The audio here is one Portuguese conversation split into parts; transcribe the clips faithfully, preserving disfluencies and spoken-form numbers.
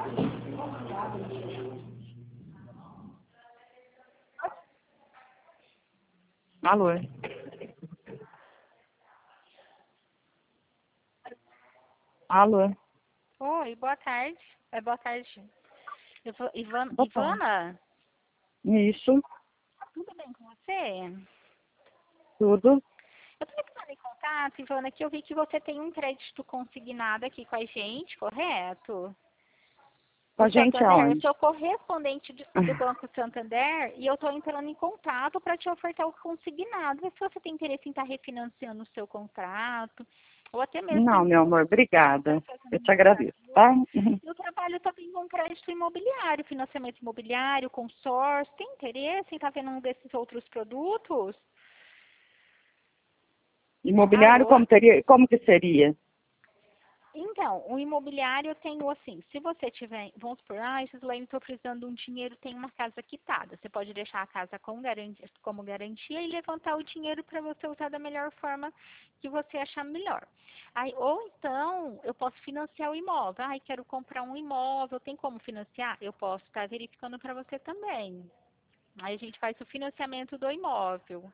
Alô? Alô? Oi, boa tarde. É, boa tarde. Iva- Ivan, Boa tarde. Ivana, Isso, tudo bem com você? tudo. Eu tô entrando em contato, Ivana, que eu vi que você tem um crédito consignado aqui com a gente, correto? Com Do a gente Santander, eu aonde? sou correspondente de- do Banco Santander e eu estou entrando em contato para te ofertar o consignado. Ver se você tem interesse em estar refinanciando o seu contrato, ou até mesmo Não, em meu amor, obrigada. estar fazendo Eu te uma agradeço, tá? Uhum. E o trabalho também com crédito imobiliário, financiamento imobiliário, consórcio. Tem interesse em estar vendo um desses outros produtos? Imobiliário, Alô? como, teria, como que seria? Então, o imobiliário eu tenho assim, se você tiver, vamos supor, ah, Gislaine, estou precisando de um dinheiro, tem uma casa quitada. Você pode deixar a casa com garantia, como garantia e levantar o dinheiro para você usar da melhor forma que você achar melhor. Aí, ou então, eu posso financiar o imóvel. Ai, quero comprar um imóvel, tem como financiar? Eu posso estar verificando para você também. Aí a gente faz o financiamento do imóvel.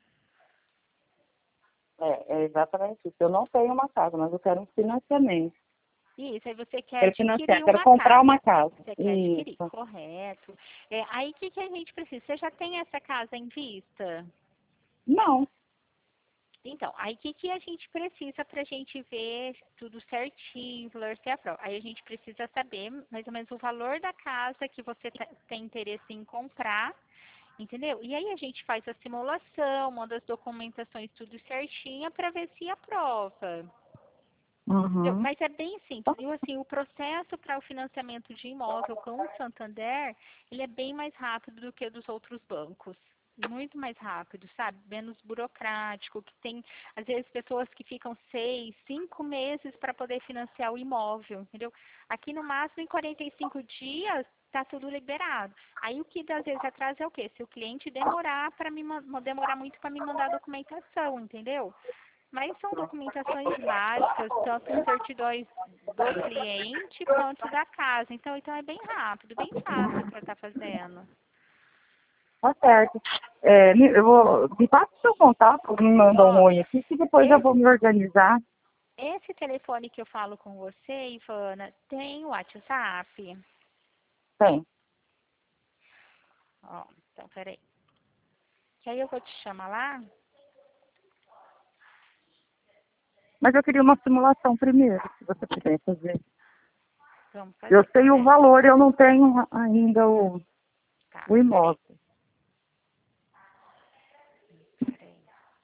É, é exatamente isso. Eu não tenho uma casa, mas eu quero um financiamento. Isso, aí você quer Quero financiar, adquirir quero uma comprar uma casa. casa. Você quer adquirir, Isso. correto. É, aí o que, que a gente precisa? Você já tem essa casa em vista? Não. Então, aí o que, que a gente precisa para a gente ver tudo certinho, valor se aprova? Aí a gente precisa saber mais ou menos o valor da casa que você te- tem interesse em comprar, entendeu? E aí a gente faz a simulação, manda as documentações tudo certinha para ver se aprova. Entendeu? Uhum. Mas é bem simples. E assim, o processo para o financiamento de imóvel com o Santander, ele é bem mais rápido do que o dos outros bancos. Muito mais rápido, sabe? Menos burocrático, que tem, às vezes, pessoas que ficam seis, cinco meses para poder financiar o imóvel, entendeu? Aqui, no máximo, em quarenta e cinco dias, está tudo liberado. Aí, o que às vezes atrasa é o quê? Se o cliente demorar para me man- demorar muito para me mandar a documentação, entendeu? Mas são documentações básicas, tanto em certidões do cliente quanto da casa. Então, então é bem rápido, bem fácil para estar fazendo. Tá certo. É, me- eu vou, me passa o seu contato, me manda um Ó, oi aqui, que depois eu esse, vou me organizar. esse telefone que eu falo com você, Ivana, tem o WhatsApp? Tem. Ó, então, peraí. Que aí eu vou te chamar lá. Mas eu queria uma simulação primeiro, se você puder fazer. Vamos Eu fazer, sei o peraí. valor, eu não tenho ainda o, Tá, o peraí, imóvel. peraí.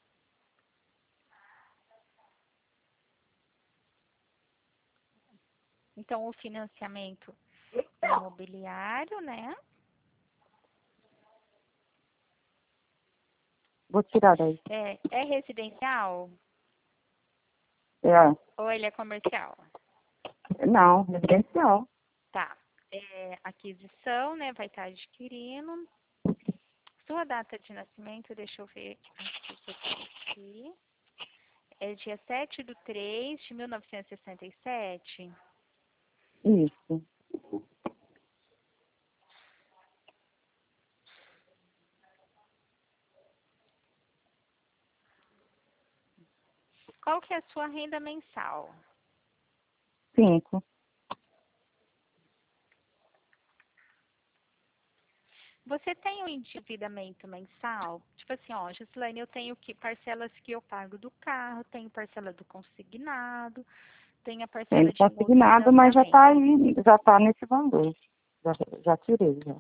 Então, o financiamento imobiliário, né? Vou tirar daí. É, é residencial É, ou ele é comercial? não, residencial. Tá. É, aquisição, né? Vai estar adquirindo. Sua data de nascimento, deixa eu ver aqui, que eu tenho aqui. É dia sete de três de mil novecentos e sessenta e sete. Isso. Qual que é a sua renda mensal? Cinco. Você tem um endividamento mensal? Tipo assim, ó, Gislaine, eu tenho que parcelas que eu pago do carro, tenho parcela do consignado, tenho a Tem parcela de um outro consignado, mas já está financiamento. aí, já está nesse valor. Já, já tirei, já.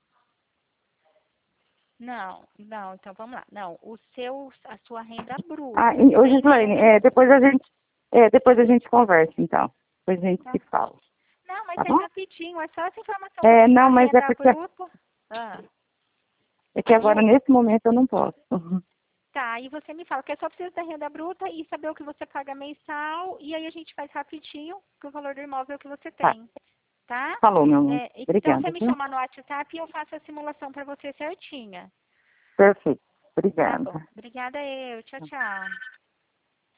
Não, não, então vamos lá. Não, o seu, a sua renda Ah, bruta, e, ô sem Gislaine, nenhuma. é, depois a gente, é, depois a gente conversa, então. Depois a gente Tá. se fala, Não, mas tá é bom? rapidinho, é só essa informação para É, te dar não, a mas é renda porque, bruta. Ah, é que e agora, o, nesse momento, eu não posso. tá, e você me fala que é só precisa da renda bruta e saber o que você paga mensal, e aí a gente faz rapidinho com o valor do imóvel que você Tá, tem, tá? falou, meu amor. É, então você Obrigada, me viu? chama no WhatsApp e eu faço a simulação para você certinha. Perfeito. Tá bom. Obrigada. Obrigada eu. Tchau, tchau.